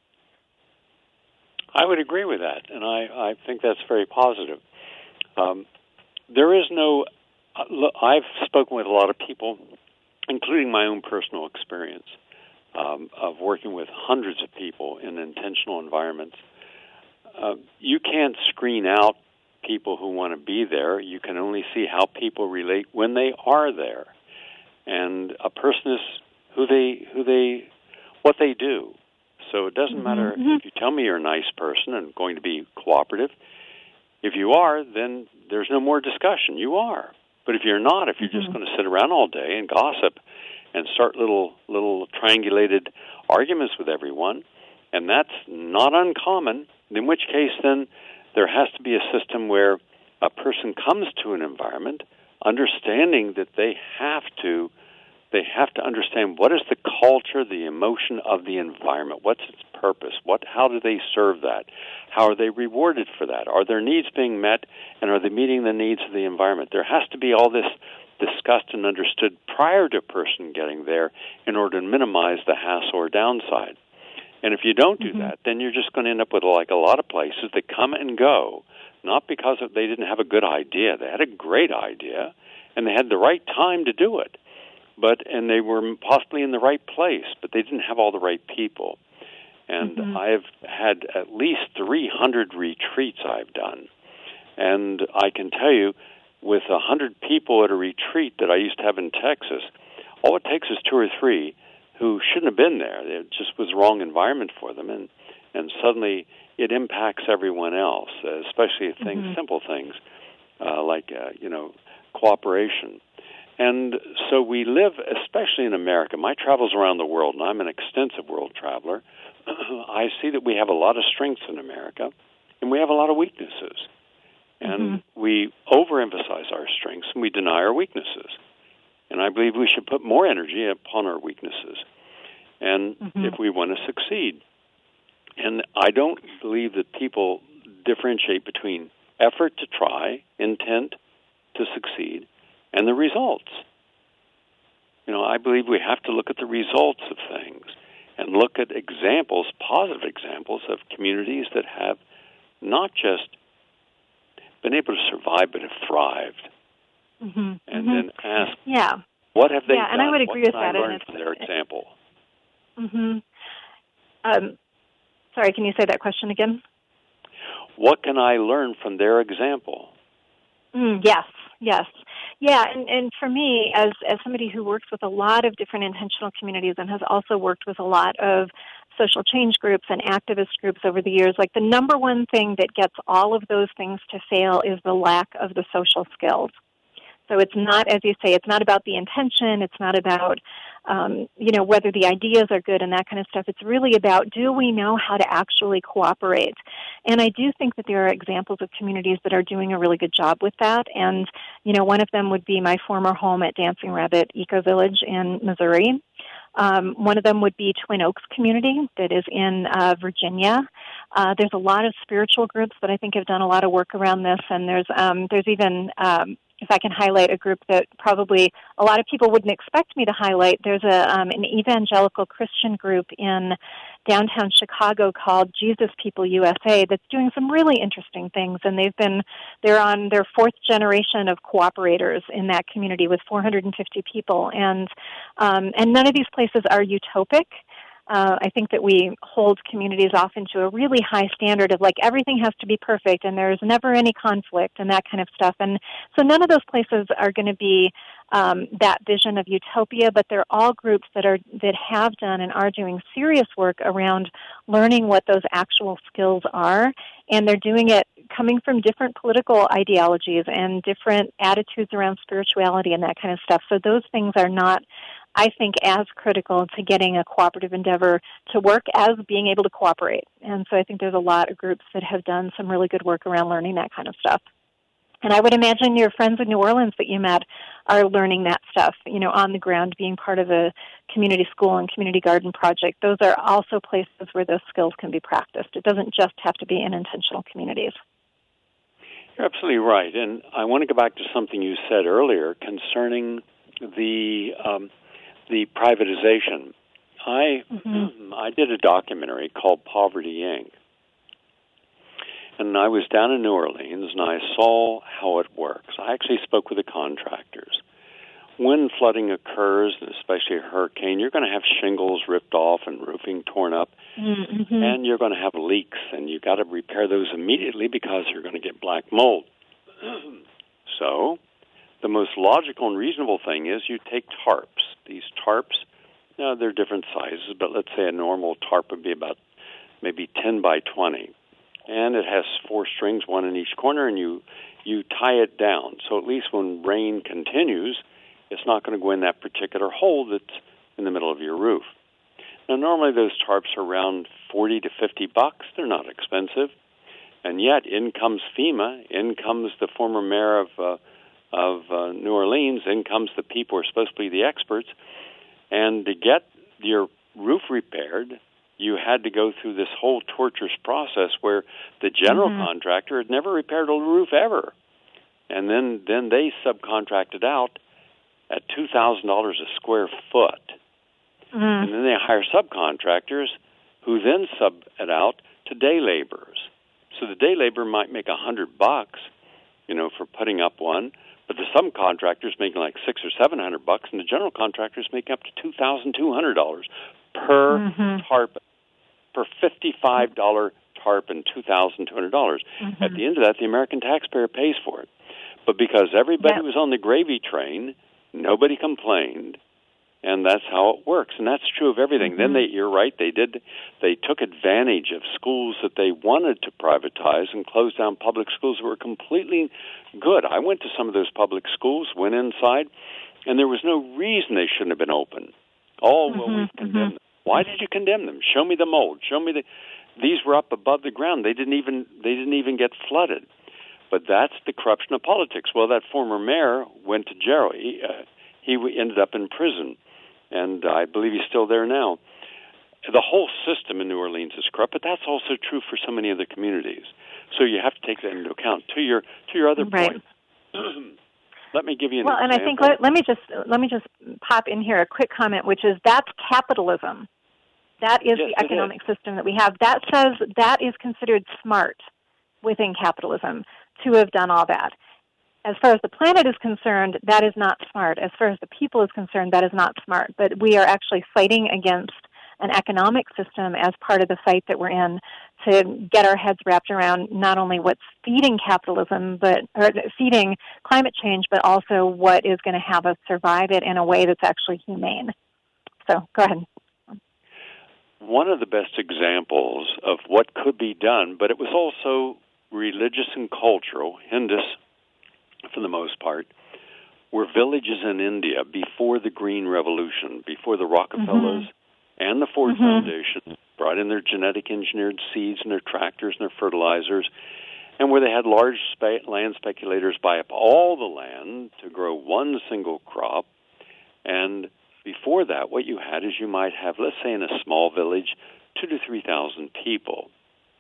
I would agree with that, and I think that's very positive. There is no... I've spoken with a lot of people, including my own personal experience of working with hundreds of people in intentional environments. You can't screen out people who want to be there. You can only see how people relate when they are there. And a person is what they do. So it doesn't matter if you tell me you're a nice person and going to be cooperative. If you are, then there's no more discussion. You are. But if you're not, if you're just going to sit around all day and gossip and start little triangulated arguments with everyone, and that's not uncommon, in which case then there has to be a system where a person comes to an environment understanding that they have to understand what is the culture, the emotion of the environment, what's its purpose, how do they serve that, how are they rewarded for that, are their needs being met, and are they meeting the needs of the environment? There has to be all this discussed and understood prior to a person getting there in order to minimize the hassle or downside. And if you don't do that, then you're just going to end up with, like a lot of places that come and go, not because they didn't have a good idea. They had a great idea, and they had the right time to do it, and they were possibly in the right place, but they didn't have all the right people. And I've had at least 300 retreats I've done. And I can tell you, with 100 people at a retreat that I used to have in Texas, all it takes is 2 or 3 who shouldn't have been there. It just was the wrong environment for them, and suddenly it impacts everyone else, especially simple things like cooperation. And so we live, especially in America. My travels around the world, and I'm an extensive world traveler. I see that we have a lot of strengths in America, and we have a lot of weaknesses. And we overemphasize our strengths, and we deny our weaknesses. And I believe we should put more energy upon our weaknesses, and if we want to succeed. And I don't believe that people differentiate between effort to try, intent to succeed, and the results. I believe we have to look at the results of things and look at examples, positive examples of communities that have not just been able to survive but have thrived. And then ask, what have they done? And I would agree with that. What can I learn from their example? Sorry, can you say that question again? What can I learn from their example? Yes. Yeah, and for me, as somebody who works with a lot of different intentional communities and has also worked with a lot of social change groups and activist groups over the years, like the number one thing that gets all of those things to fail is the lack of the social skills. So it's not, as you say, it's not about the intention. It's not about, whether the ideas are good and that kind of stuff. It's really about, do we know how to actually cooperate? And I do think that there are examples of communities that are doing a really good job with that. And, one of them would be my former home at Dancing Rabbit Eco Village in Missouri. One of them would be Twin Oaks Community that is in Virginia. There's a lot of spiritual groups that I think have done a lot of work around this, and there's even if I can highlight a group that probably a lot of people wouldn't expect me to highlight, there's an evangelical Christian group in downtown Chicago called Jesus People USA that's doing some really interesting things, and they're on their 4th generation of cooperators in that community with 450 people, and none of these places are utopic. I think that we hold communities often to a really high standard of, like, everything has to be perfect and there's never any conflict and that kind of stuff. And so none of those places are going to be that vision of utopia, but they're all groups that have done and are doing serious work around learning what those actual skills are. And they're doing it coming from different political ideologies and different attitudes around spirituality and that kind of stuff. So those things are not, I think, as critical to getting a cooperative endeavor to work as being able to cooperate. And so I think there's a lot of groups that have done some really good work around learning that kind of stuff. And I would imagine your friends in New Orleans that you met are learning that stuff, on the ground, being part of a community school and community garden project. Those are also places where those skills can be practiced. It doesn't just have to be in intentional communities. You're absolutely right. And I want to go back to something you said earlier concerning the privatization. I did a documentary called Poverty, Inc., and I was down in New Orleans, and I saw how it works. I actually spoke with the contractors. When flooding occurs, and especially a hurricane, you're going to have shingles ripped off and roofing torn up, and you're going to have leaks, and you've got to repair those immediately because you're going to get black mold. So the most logical and reasonable thing is you take tarps. These tarps, they're different sizes, but let's say a normal tarp would be about maybe 10 by 20. And it has 4 strings, 1 in each corner, and you tie it down. So at least when rain continues, it's not going to go in that particular hole that's in the middle of your roof. Now, normally those tarps are around $40 to $50. They're not expensive. And yet, in comes FEMA, in comes the former mayor of New Orleans, in comes the people who are supposed to be the experts. And to get your roof repaired, you had to go through this whole torturous process where the general contractor had never repaired a roof ever. And then they subcontracted out at $2,000 a square foot. And then they hire subcontractors who then sub it out to day laborers. So the day laborer might make $100, for putting up one, but the subcontractor's making like $600 or $700, and the general contractor's making up to $2,200 per tarp, per $55 tarp, and $2,200. At the end of that, the American taxpayer pays for it. But because everybody was on the gravy train, nobody complained. And that's how it works, and that's true of everything. Then you're right, they took advantage of schools that they wanted to privatize and closed down public schools that were completely good. I went to some of those public schools, went inside, and there was no reason they shouldn't have been open. We've condemned them. Why did you condemn them? Show me the mold. Show me these were up above the ground. They didn't even get flooded. But that's the corruption of politics. Well, that former mayor went to jail. He ended up in prison. And I believe he's still there now. The whole system in New Orleans is corrupt, but that's also true for so many other communities. So you have to take that into account. To your other point, let me give you an example. And I think let me just pop in here a quick comment, which is that's capitalism. That is the economic system that we have. That says that is considered smart within capitalism to have done all that. As far as the planet is concerned, that is not smart. As far as the people is concerned, that is not smart. But we are actually fighting against an economic system as part of the fight that we're in to get our heads wrapped around not only what's feeding capitalism, or feeding climate change, but also what is going to have us survive it in a way that's actually humane. So go ahead. One of the best examples of what could be done, but it was also religious and cultural, Hindus, for the most part, were villages in India before the Green Revolution, before the Rockefellers and the Ford Foundation brought in their genetic engineered seeds and their tractors and their fertilizers, and where they had large land speculators buy up all the land to grow one single crop. And before that, what you had is you might have, let's say in a small village, 2,000 to 3,000 people.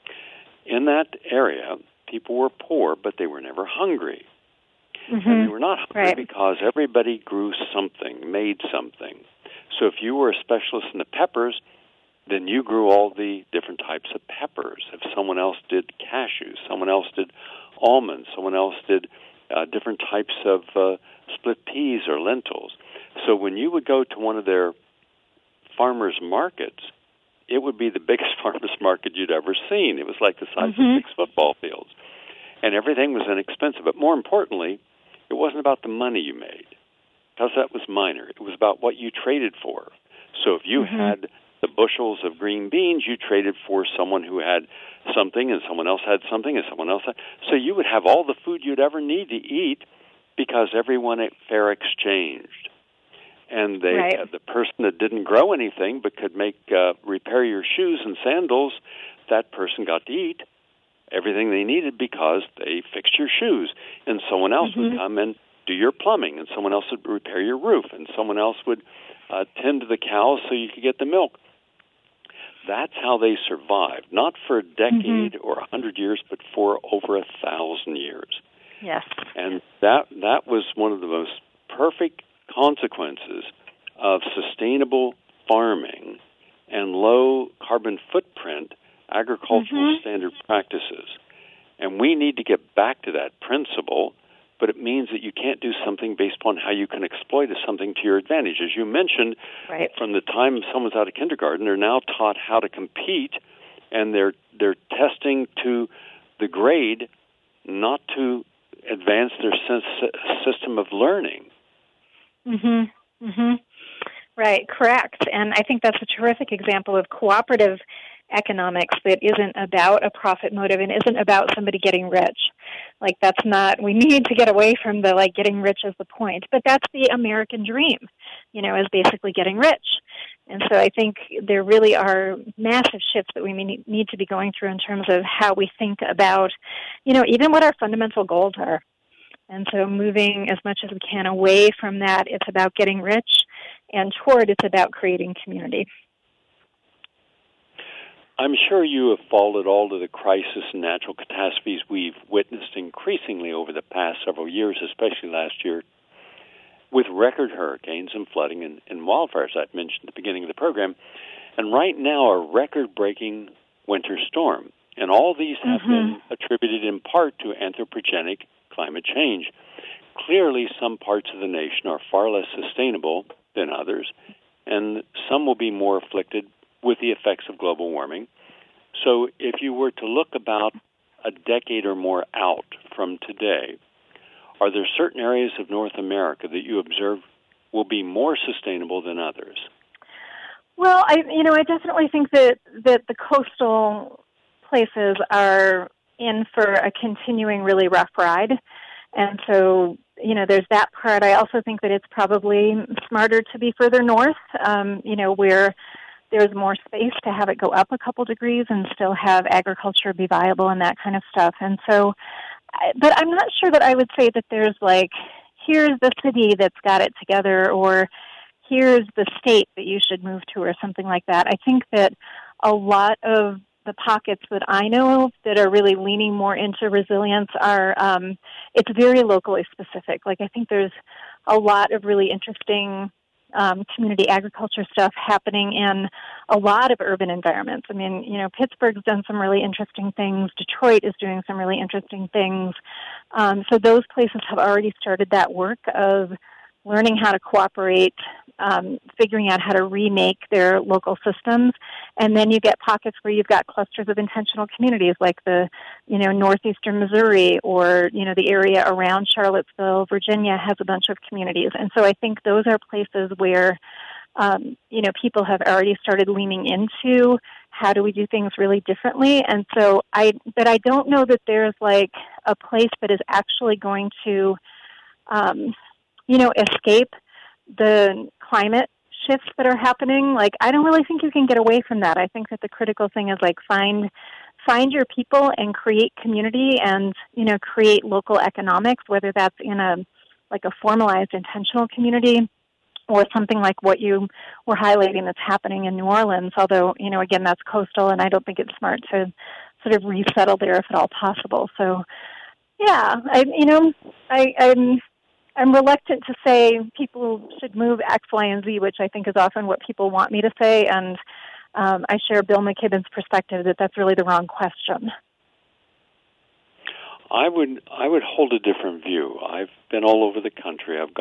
In that area, people were poor, but they were never hungry. And they were not hungry because everybody grew something, made something. So if you were a specialist in the peppers, then you grew all the different types of peppers. If someone else did cashews, someone else did almonds, someone else did different types of split peas or lentils. So when you would go to one of their farmers' markets, it would be the biggest farmers' market you'd ever seen. It was like the size of 6 football fields. And everything was inexpensive. But more importantly, it wasn't about the money you made, because that was minor. It was about what you traded for. So if you had the bushels of green beans, you traded for someone who had something, and someone else had something, and someone else had. So you would have all the food you'd ever need to eat because everyone at fair exchanged. And the person that didn't grow anything but could repair your shoes and sandals, that person got to eat everything they needed because they fixed your shoes. And someone else would come and do your plumbing, and someone else would repair your roof, and someone else would tend to the cows so you could get the milk. That's how they survived, not for a decade or 100 years, but for over 1,000 years. Yes. And that was one of the most perfect consequences of sustainable farming and low carbon footprint agricultural standard practices. And we need to get back to that principle, but it means that you can't do something based upon how you can exploit something to your advantage. As you mentioned, from the time someone's out of kindergarten, they're now taught how to compete, and they're testing to the grade, not to advance their system of learning. Right, correct. And I think that's a terrific example of cooperative economics that isn't about a profit motive and isn't about somebody getting rich. Like, that's not, we need to get away from the, getting rich as the point. But that's the American dream, is basically getting rich. And so I think there really are massive shifts that we need to be going through in terms of how we think about, even what our fundamental goals are. And so moving as much as we can away from that, it's about getting rich, and toward it's about creating community. I'm sure you have followed all of the crisis and natural catastrophes we've witnessed increasingly over the past several years, especially last year. with record hurricanes and flooding and wildfires I've mentioned at the beginning of the program, and right now a record-breaking winter storm. And all these have been attributed in part to anthropogenic climate change. Clearly, some parts of the nation are far less sustainable than others, and some will be more afflicted with the effects of global warming. So if you were to look about a decade or more out from today, are there certain areas of North America that you observe will be more sustainable than others? Well, I definitely think that the coastal places are in for a continuing really rough ride. And so, there's that part. I also think that it's probably smarter to be further north, where there's more space to have it go up a couple degrees and still have agriculture be viable and that kind of stuff. And so, but I'm not sure that I would say that there's here's the city that's got it together, or here's the state that you should move to, or something like that. I think that a lot of the pockets that I know of that are really leaning more into resilience are, it's very locally specific. I think there's a lot of really interesting community agriculture stuff happening in a lot of urban environments. I mean, Pittsburgh's done some really interesting things. Detroit is doing some really interesting things. So those places have already started that work of learning how to cooperate, figuring out how to remake their local systems. And then you get pockets where you've got clusters of intentional communities like the, northeastern Missouri, or, the area around Charlottesville, Virginia has a bunch of communities. And so I think those are places where, people have already started leaning into how do we do things really differently. And so I don't know that there's a place that is actually going to, escape the climate shifts that are happening. I don't really think you can get away from that. I think that the critical thing is find your people and create community and, create local economics, whether that's in a formalized intentional community or something like what you were highlighting that's happening in New Orleans. Although, again, that's coastal, and I don't think it's smart to sort of resettle there if at all possible. So, yeah, I'm reluctant to say people should move X, Y, and Z, which I think is often what people want me to say, and I share Bill McKibben's perspective that that's really the wrong question. I would hold a different view. I've been all over the country. I've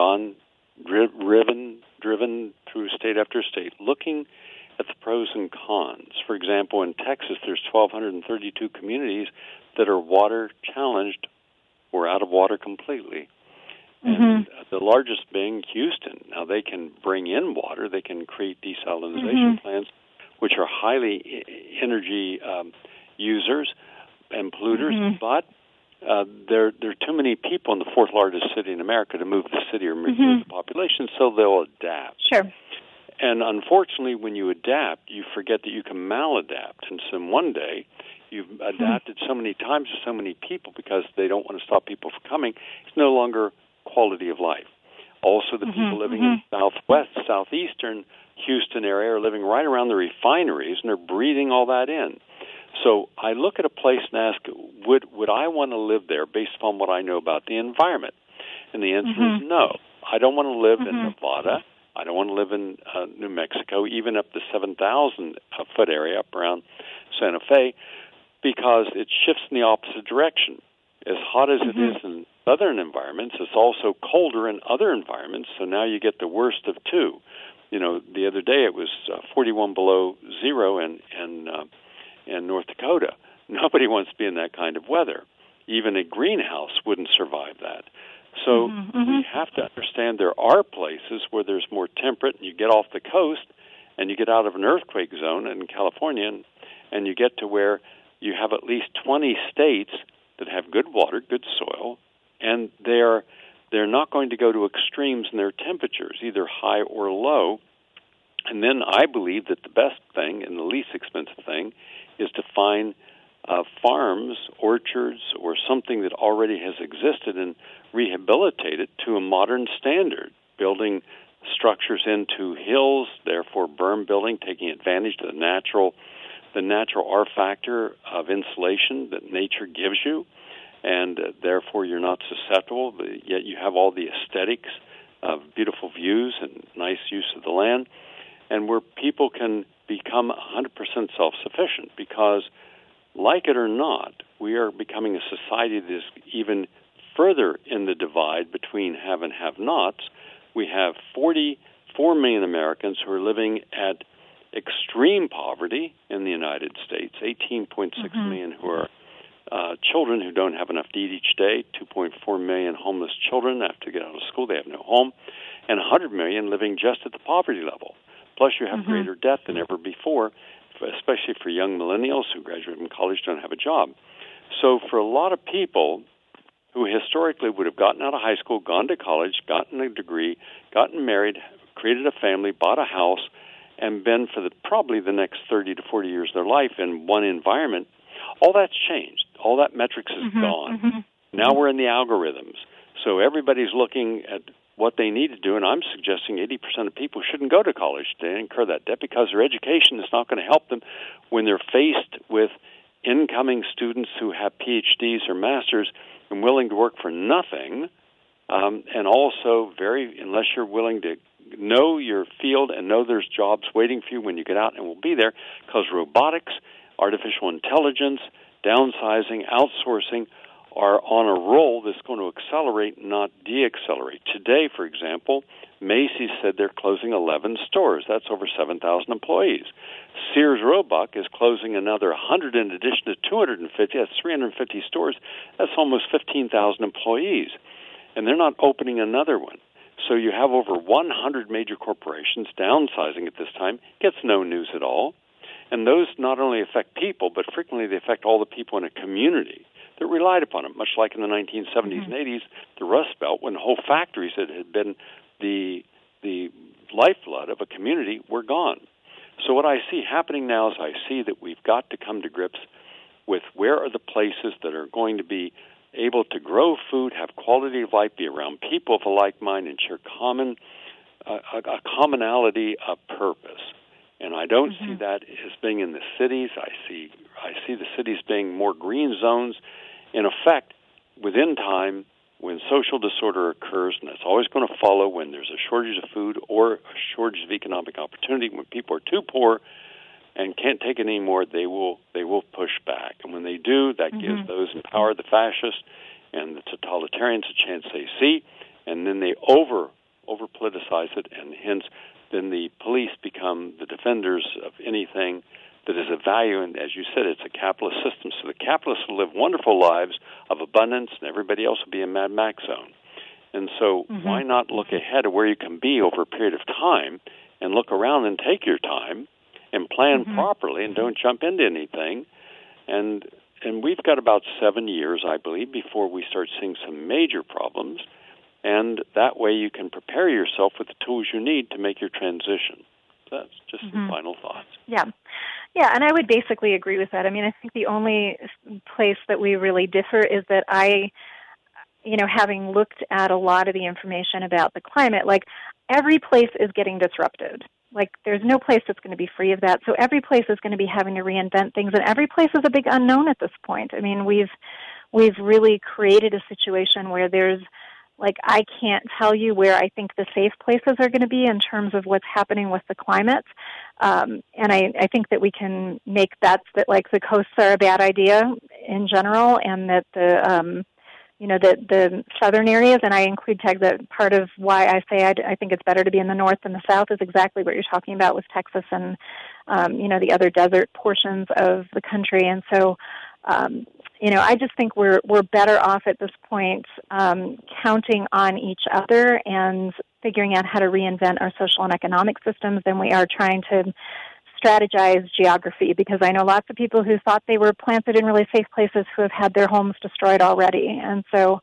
driven through state after state, looking at the pros and cons. For example, in Texas, there's 1,232 communities that are water challenged or out of water completely. And the largest being Houston. Now, they can bring in water. They can create desalination plants, which are highly energy users and polluters. But there are too many people in the fourth largest city in America to move the city or move the population, so they'll adapt. Sure. And unfortunately, when you adapt, you forget that you can maladapt. And so one day, you've adapted so many times to so many people because they don't want to stop people from coming. It's no longer quality of life. Also, the people living in southeastern Houston area are living right around the refineries, and they're breathing all that in. So I look at a place and ask, would I want to live there based upon what I know about the environment? And the answer is no. I don't want to live in Nevada. I don't want to live in New Mexico, even up the 7,000-foot area up around Santa Fe, because it shifts in the opposite direction. As hot as it is in southern environments, it's also colder in other environments, so now you get the worst of two. The other day it was 41 below zero in North Dakota. Nobody wants to be in that kind of weather. Even a greenhouse wouldn't survive that. So we have to understand there are places where there's more temperate, and you get off the coast, and you get out of an earthquake zone in California, and you get to where you have at least 20 states that have good water, good soil, and they're not going to go to extremes in their temperatures, either high or low. And then I believe that the best thing and the least expensive thing is to find farms, orchards, or something that already has existed and rehabilitate it to a modern standard, building structures into hills, therefore berm building, taking advantage of the natural R factor of insulation that nature gives you, and therefore you're not susceptible, but yet you have all the aesthetics beautiful views and nice use of the land, and where people can become 100% self-sufficient because, like it or not, we are becoming a society that is even further in the divide between have and have-nots. We have 44 million Americans who are living at extreme poverty in the United States, 18.6 million who are children who don't have enough to eat each day, 2.4 million homeless children have to get out of school, they have no home, and 100 million living just at the poverty level. Plus you have greater debt than ever before, especially for young millennials who graduate from college don't have a job. So for a lot of people who historically would have gotten out of high school, gone to college, gotten a degree, gotten married, created a family, bought a house, and been for probably the next 30 to 40 years of their life in one environment, all that's changed. All that metrics is gone. Now we're in the algorithms. So everybody's looking at what they need to do, and I'm suggesting 80% of people shouldn't go to college to incur that debt because their education is not going to help them when they're faced with incoming students who have PhDs or masters and willing to work for nothing, and also unless you're willing to know your field and know there's jobs waiting for you when you get out and will be there, because robotics, artificial intelligence, downsizing, outsourcing are on a roll that's going to accelerate, not de-accelerate. Today, for example, Macy's said they're closing 11 stores. That's over 7,000 employees. Sears Roebuck is closing another 100 in addition to 250. That's 350 stores. That's almost 15,000 employees. And they're not opening another one. So you have over 100 major corporations downsizing at this time. Gets no news at all. And those not only affect people, but frequently they affect all the people in a community that relied upon it, much like in the 1970s and 80s, the Rust Belt, when whole factories that had been the lifeblood of a community were gone. So what I see happening now is I see that we've got to come to grips with where are the places that are going to be able to grow food, have quality of life, be around people of a like mind, and share a commonality of purpose. And I don't see that as being in the cities. I see the cities being more green zones. In effect, within time, when social disorder occurs, and it's always going to follow when there's a shortage of food or a shortage of economic opportunity, when people are too poor and can't take it anymore, they will push back. And when they do, that gives those in power, the fascists and the totalitarians, a chance they see, and then they over-politicize it, and hence then the police become the defenders of anything that is of value. And as you said, it's a capitalist system. So the capitalists will live wonderful lives of abundance, and everybody else will be in Mad Max zone. And so why not look ahead of where you can be over a period of time and look around and take your time and plan properly and don't jump into anything. And we've got about 7 years, I believe, before we start seeing some major problems. And that way you can prepare yourself with the tools you need to make your transition. That's just some final thoughts. Yeah, and I would basically agree with that. I mean, I think the only place that we really differ is that having looked at a lot of the information about the climate, like every place is getting disrupted. Like there's no place that's going to be free of that. So every place is going to be having to reinvent things, and every place is a big unknown at this point. I mean, we've really created a situation where there's, like, I can't tell you where I think the safe places are going to be in terms of what's happening with the climate. And I think that we can make bets that, like, the coasts are a bad idea in general, and that the southern areas, and I include that part of why I say I think it's better to be in the north than the south is exactly what you're talking about with Texas and, the other desert portions of the country. And so, I just think we're better off at this point counting on each other and figuring out how to reinvent our social and economic systems than we are trying to strategize geography, because I know lots of people who thought they were planted in really safe places who have had their homes destroyed already. And so,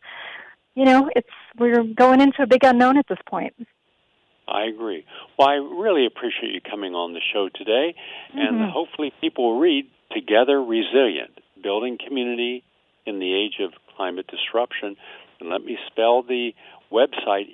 we're going into a big unknown at this point. I agree. Well, I really appreciate you coming on the show today, and hopefully people will read Together Resilient, Building Community in the Age of Climate Disruption. And let me spell the website,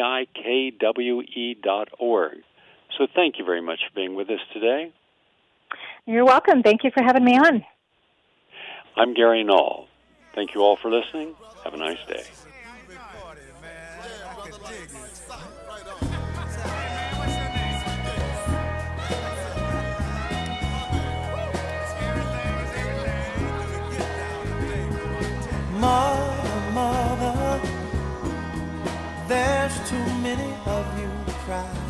maikwe.org. So thank you very much for being with us today. You're welcome. Thank you for having me on. I'm Gary Null. Thank you all for listening. Have a nice day. Mother, mother, there's too many of you cry.